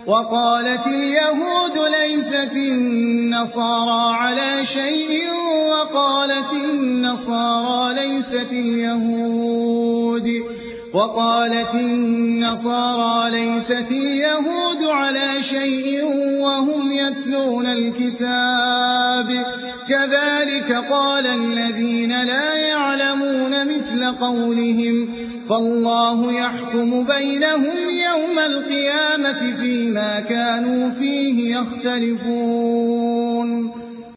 وقالت اليهود ليست النصارى على شيء وقالت النصارى ليست اليهود على شيء وهم يتلون الكتاب كذلك قال الذين لا يعلمون مثل قولهم فالله يحكم بينهم يوم القيامة فيما كانوا فيه يختلفون